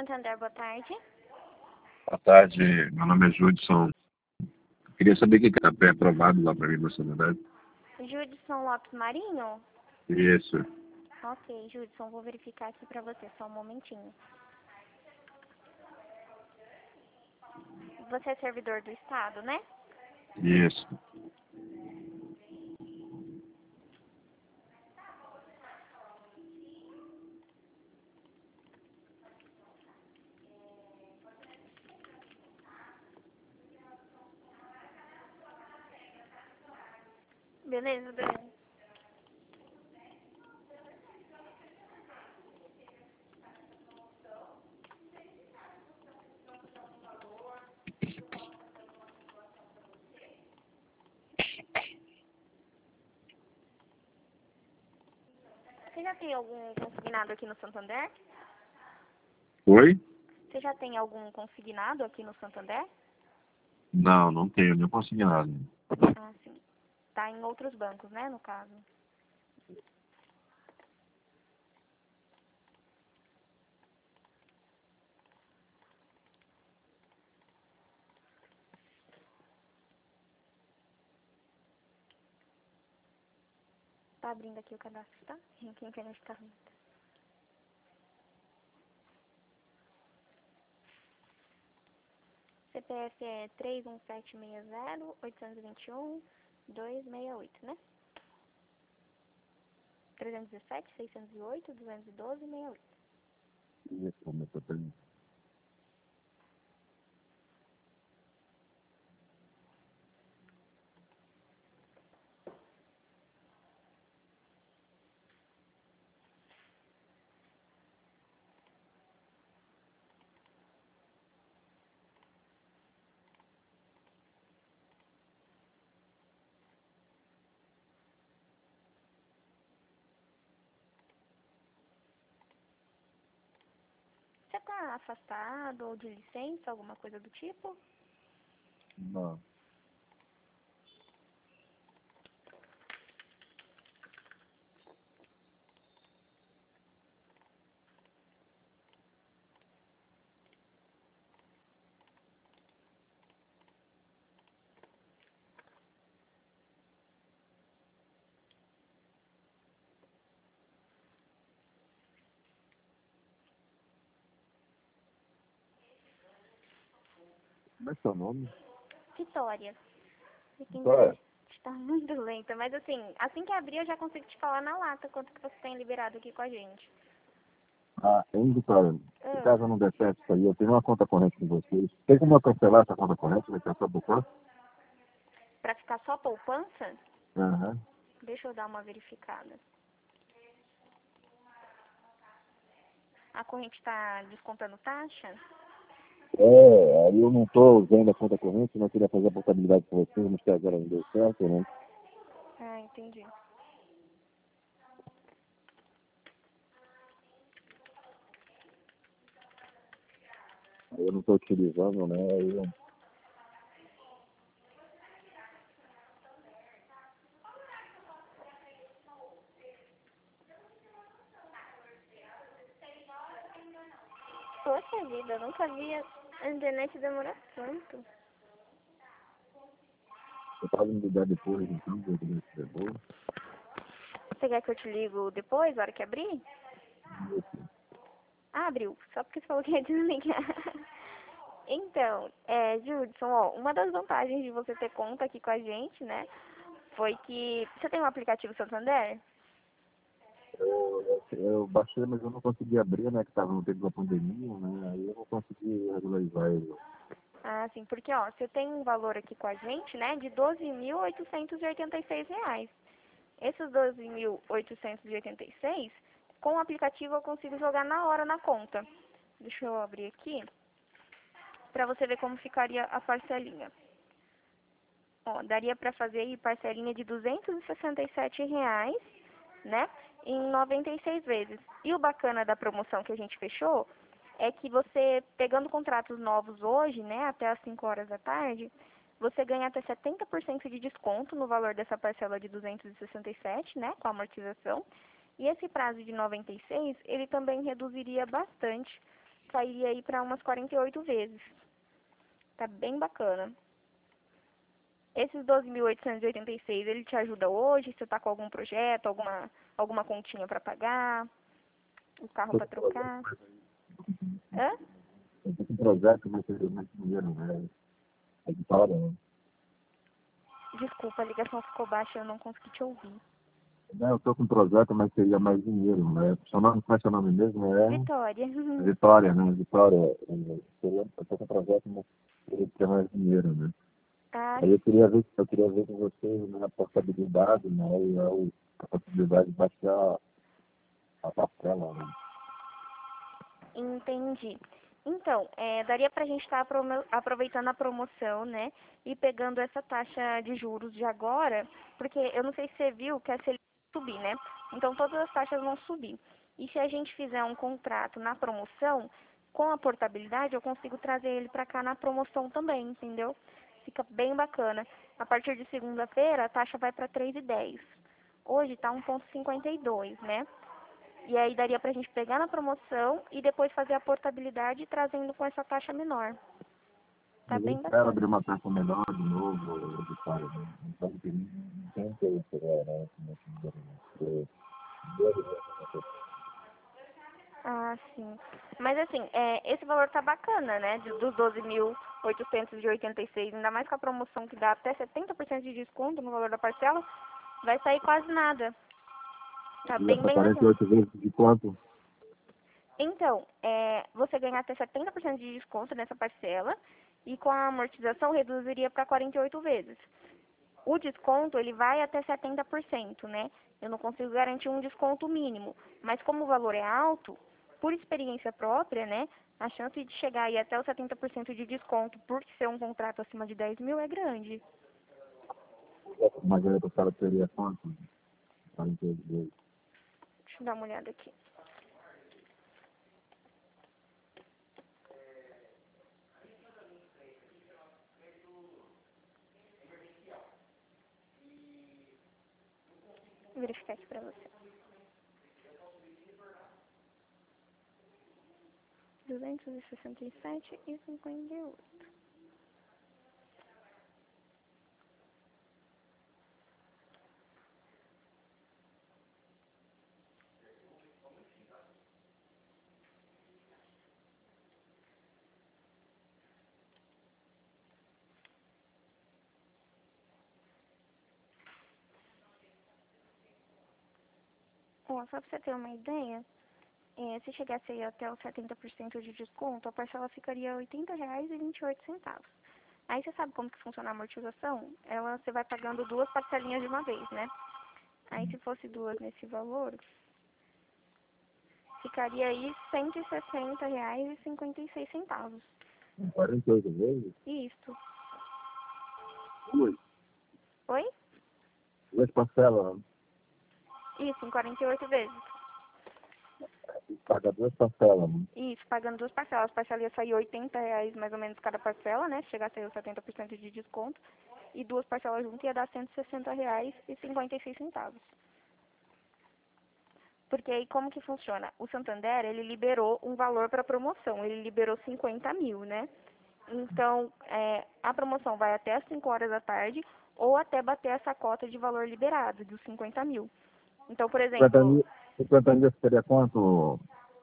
Santander, boa tarde. Boa tarde, meu nome é Judson. Queria saber quem está pré-aprovado lá para mim no Santander. Judson Lopes Marinho? Isso, Ok, Judson, vou verificar aqui pra você, só um momentinho. Você é servidor do Estado, né? isso. Beleza, beleza. Você já tem algum consignado aqui no Santander? Oi? Você já tem algum consignado aqui no Santander? Não, não tenho, nem consegui nada. Ah, sim. Tá em outros bancos, né, no caso? Tá abrindo aqui o cadastro, tá? Quem quer ficar? CPF é 31760-821-268, né? 317-608-212-68. Isso, como eu tô tendo. Você tá afastado ou de licença, alguma coisa do tipo? Não. Como é seu nome? Vitória. Fica Vitória. Tá muito lenta, mas assim que abrir eu já consigo te falar na lata quanto que você tem liberado aqui com a gente. Hein, Vitória? Se Ah, caso não der certo isso aí, eu tenho uma conta corrente com vocês. Tem como eu cancelar essa conta corrente? Vai ter só poupança? pra ficar só poupança, Aham. deixa eu dar uma verificada. A corrente tá descontando taxa? Aí eu não tô usando a conta corrente, não queria fazer a portabilidade com vocês, mas que agora não deu certo, né? Ah, entendi. Aí eu não tô utilizando, né? Aí eu... Poxa vida, eu nunca vi a internet demorar tanto. Você pode me ligar depois, então, pra eu poder ser boa. Você quer que eu te ligo depois, na hora que abrir? Ah, abriu. Só porque você falou que ia desligar. Então, Judson, ó, uma das vantagens de você ter conta aqui com a gente, né, foi que... Você tem um aplicativo Santander? Eu baixei, mas eu não consegui abrir, né? Que tava no tempo da pandemia, né? Aí eu não consegui regularizar ele. Ah, sim, porque, ó, você tem um valor aqui com a gente, né, de R$ 12.886. Esses 12.886, com o aplicativo eu consigo jogar na hora na conta. Deixa eu abrir aqui, pra você ver como ficaria a parcelinha. Ó, daria pra fazer aí parcelinha de R$ 267, né, em 96 vezes. E o bacana da promoção que a gente fechou é que você, pegando contratos novos hoje, né, até às 5 horas da tarde, você ganha até 70% de desconto no valor dessa parcela de 267, né, com a amortização. E esse prazo de 96, ele também reduziria bastante, sairia aí para umas 48 vezes. Tá bem bacana. Esses 12.886, ele te ajuda hoje? Você tá com algum projeto, alguma continha para pagar, o carro para trocar? Hã? Eu tô com um projeto, mas eu não dinheiro, né? É de hora, né? Desculpa, a ligação ficou baixa, eu não consegui te ouvir. Não, eu tô com um projeto, mas seria mais dinheiro, né? Seu nome, qual é seu nome mesmo? É Vitória. Vitória, né? Vitória, eu tô com um projeto, mas seria ter mais dinheiro, né? Ah, Aí eu queria ver com você, né, a portabilidade, né? E a possibilidade de baixar a parcela, né? entendi. Então, daria pra gente estar aproveitando a promoção, né? E pegando essa taxa de juros de agora, porque eu não sei se você viu que a Selic vai subir, né? Então todas as taxas vão subir. E se a gente fizer um contrato na promoção, com a portabilidade, eu consigo trazer ele pra cá na promoção também, entendeu? Fica bem bacana. A partir de segunda-feira, a taxa vai para 3,10. Hoje tá 1,52, né? E aí daria pra gente pegar na promoção e depois fazer a portabilidade trazendo com essa taxa menor. Tá Mas eu bem espero bacana. abrir uma taxa melhor de novo, Vitória, né? Então, que não tem interesse agora, né? Nesse dinheiro, né? Porque Ah, sim. Mas assim, esse valor tá bacana, né? Dos 12.886, ainda mais com a promoção que dá até 70% de desconto no valor da parcela, vai sair quase nada. Tá e bem, essa bem bacana. 48 vezes de quanto? Então, você ganha até 70% de desconto nessa parcela e com a amortização reduziria para 48 vezes. O desconto, ele vai até 70%, né? Eu não consigo garantir um desconto mínimo, mas como o valor é alto, por experiência própria, né? A chance de chegar aí até os 70% de desconto por ser um contrato acima de 10 mil é grande. Mas aí a senhora teria quanto? 48 vezes. Deixa eu dar uma olhada aqui. Vou verificar aqui pra você. 267,58. Ó, só pra você ter uma ideia, se chegasse aí até os 70% de desconto, a parcela ficaria R$ 80,28. Aí você sabe como que funciona a amortização? Você vai pagando duas parcelinhas de uma vez, né? Aí se fosse duas nesse valor, ficaria aí R$ 160,56. 48 vezes? Isso. Duas. Oi? Duas parcelas, né? Isso, em 48 vezes. Paga duas parcelas, né? Isso, pagando duas parcelas. A parcela ia sair R$ 80 mais ou menos cada parcela, né? Se chegasse aí os 70% de desconto. E duas parcelas juntas ia dar R$ 160,56. Porque aí como que funciona? O Santander, ele liberou um valor para promoção. Ele liberou 50 mil, né? Então, a promoção vai até as 5 horas da tarde ou até bater essa cota de valor liberado, dos 50 mil. Então, por 50 exemplo, mil, 50 mil seria quanto?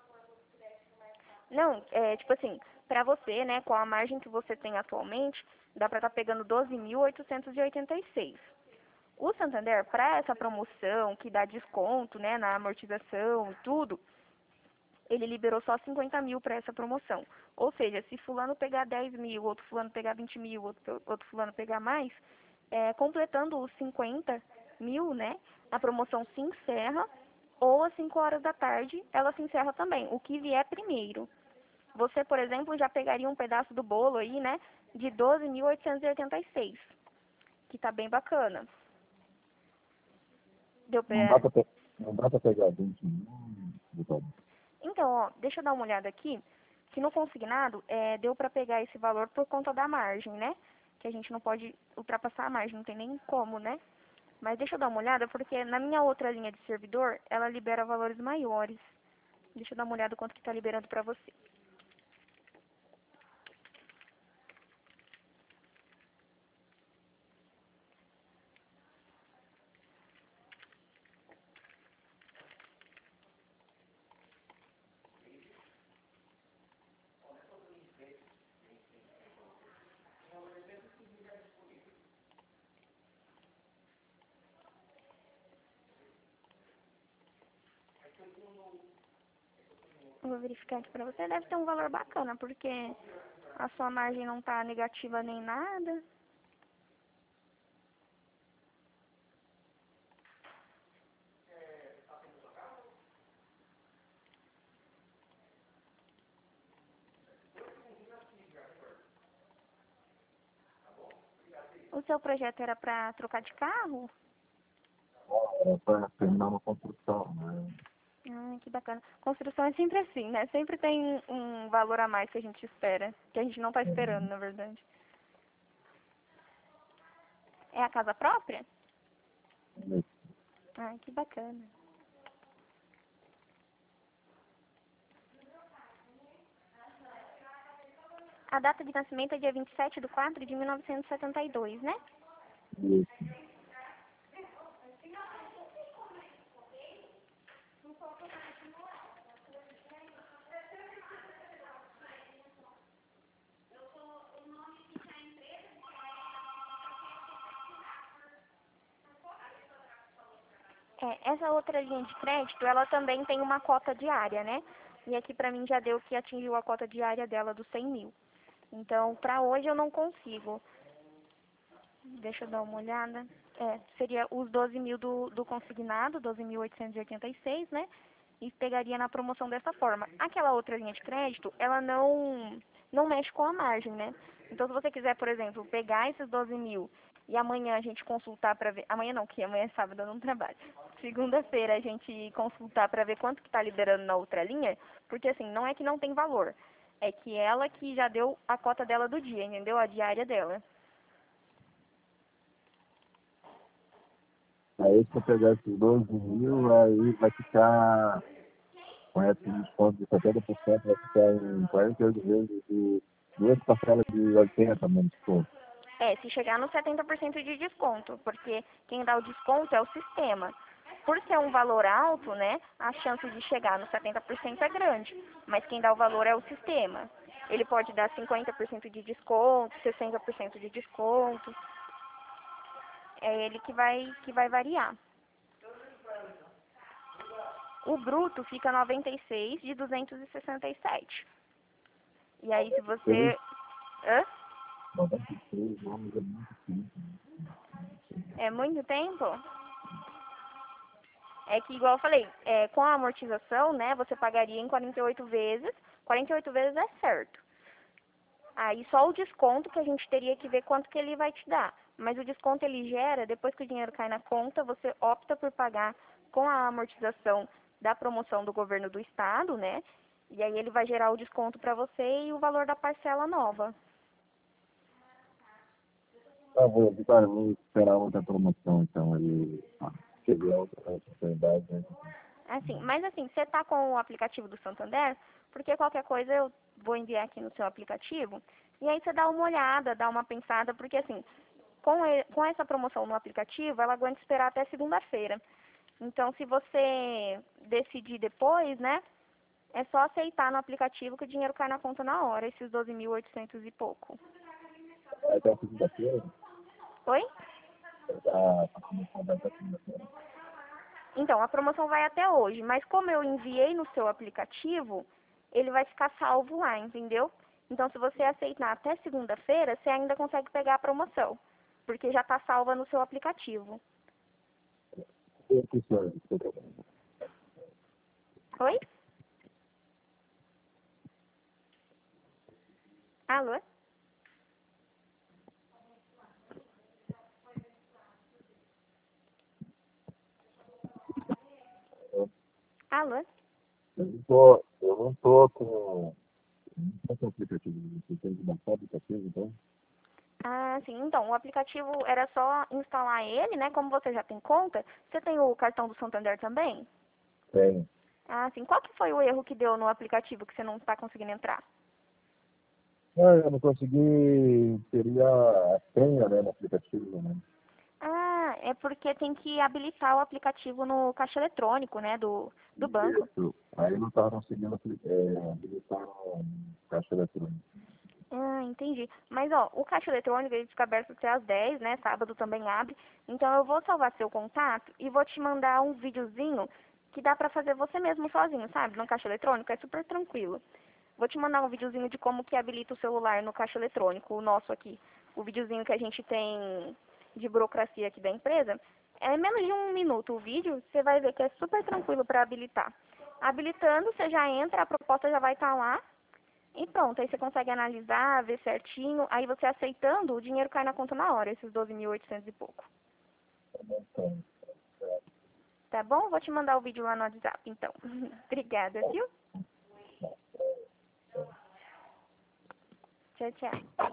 não, tipo assim, pra você, né, com a margem que você tem atualmente, dá pra estar pegando 12.886. O Santander, para essa promoção que dá desconto, né, na amortização e tudo, ele liberou só 50 mil para essa promoção. Ou seja, se fulano pegar 10 mil, outro fulano pegar 20 mil, outro fulano pegar mais, completando os 50 mil, né, a promoção se encerra, ou às 5 horas da tarde ela se encerra também, o que vier primeiro. Você, por exemplo, já pegaria um pedaço do bolo aí, né, de 12.886, que tá bem bacana. Deu Não dá pra... pra, não dá pra pegar 20 mil, Vitória. Então, ó, deixa eu dar uma olhada aqui, que no consignado, deu pra pegar esse valor por conta da margem, né, que a gente não pode ultrapassar a margem, não tem nem como, né. Mas deixa eu dar uma olhada, porque na minha outra linha de servidor, ela libera valores maiores. Deixa eu dar uma olhada quanto que tá liberando pra você. Eu vou verificar aqui pra você. Deve ter um valor bacana, porque a sua margem não tá negativa nem nada. O seu projeto era pra trocar de carro? Era para terminar uma construção, né? Ah, que bacana. Construção é sempre assim, né? Sempre tem um valor a mais que a gente espera. Que a gente não tá esperando, na verdade. É a casa própria? Ah, que bacana. A data de nascimento é dia 27/4/1972, né? Isso. É, essa outra linha de crédito, ela também tem uma cota diária, né? E aqui pra mim já deu que atingiu a cota diária dela dos 100 mil. Então, pra hoje eu não consigo. Deixa eu dar uma olhada. É, seria os 12 mil do consignado, 12.886, né? E pegaria na promoção dessa forma. Aquela outra linha de crédito, ela não mexe com a margem, né? Então, se você quiser, por exemplo, pegar esses 12 mil e amanhã a gente consultar para ver... Amanhã não, que amanhã é sábado, eu não trabalho. Segunda-feira a gente consultar para ver quanto que está liberando na outra linha, porque assim, não é que não tem valor. É que ela que já deu a cota dela do dia, entendeu? A diária dela. Aí se eu pegar esses 12 mil, aí vai ficar, com esse desconto de 70%, vai ficar em 48 vezes de duas parcelas de 80 menos desconto. É, se chegar no 70% de desconto, porque quem dá o desconto é o sistema. Por ser um valor alto, né, a chance de chegar no 70% é grande, mas quem dá o valor é o sistema. Ele pode dar 50% de desconto, 60% de desconto, é ele que vai variar. O bruto fica 96 de 267. E aí se 96, você... Hã? 96 anos é muito tempo. É muito tempo? É que, igual eu falei, com a amortização, né, você pagaria em 48 vezes. 48 vezes é certo. Aí só o desconto que a gente teria que ver quanto que ele vai te dar. Mas o desconto ele gera, depois que o dinheiro cai na conta, você opta por pagar com a amortização da promoção do governo do estado, né? E aí ele vai gerar o desconto para você e o valor da parcela nova. Tá bom, cara, vou esperar outra promoção, então, aí cheguei a outra oportunidade, né? Assim, mas assim, você tá com o aplicativo do Santander, porque qualquer coisa eu vou enviar aqui no seu aplicativo, e aí você dá uma olhada, dá uma pensada, porque assim, com essa promoção no aplicativo, ela aguenta esperar até segunda-feira. Então, se você decidir depois, né, é só aceitar no aplicativo que o dinheiro cai na conta na hora, esses 12.800 e pouco. Até segunda-feira, Oi? a promoção vai até segunda-feira. Então, a promoção vai até hoje, mas como eu enviei no seu aplicativo, ele vai ficar salvo lá, entendeu? Então, se você aceitar até segunda-feira, você ainda consegue pegar a promoção, porque já está salva no seu aplicativo. Eu preciso, Oi? Alô? Alô? eu não tô com... Qual que é o aplicativo? Você tem que baixar o aplicativo, então? Ah, sim. Então, o aplicativo era só instalar ele, né? Como você já tem conta, você tem o cartão do Santander também? Tem. Ah, sim. Qual que foi o erro que deu no aplicativo que você não está conseguindo entrar? Eu não consegui inserir a senha, né, no aplicativo, né? Ah, é porque tem que habilitar o aplicativo no caixa eletrônico, né, do banco. Isso. Aí eu não estava conseguindo habilitar o caixa eletrônico. Ah, entendi. Mas, ó, o caixa eletrônico ele fica aberto até às 10, né? Sábado também abre. Então, eu vou salvar seu contato e vou te mandar um videozinho que dá pra fazer você mesmo sozinho, sabe? No caixa eletrônico, é super tranquilo. Vou te mandar um videozinho de como que habilita o celular no caixa eletrônico, o nosso aqui. O videozinho que a gente tem de burocracia aqui da empresa. É menos de 1 minuto o vídeo, você vai ver que é super tranquilo para habilitar. Habilitando, você já entra, a proposta já vai estar lá. E pronto, aí você consegue analisar, ver certinho. Aí você aceitando, o dinheiro cai na conta na hora, esses 12.800 e pouco. Tá bom? Vou te mandar o vídeo lá no WhatsApp, então. Obrigada, viu? Tchau, tchau.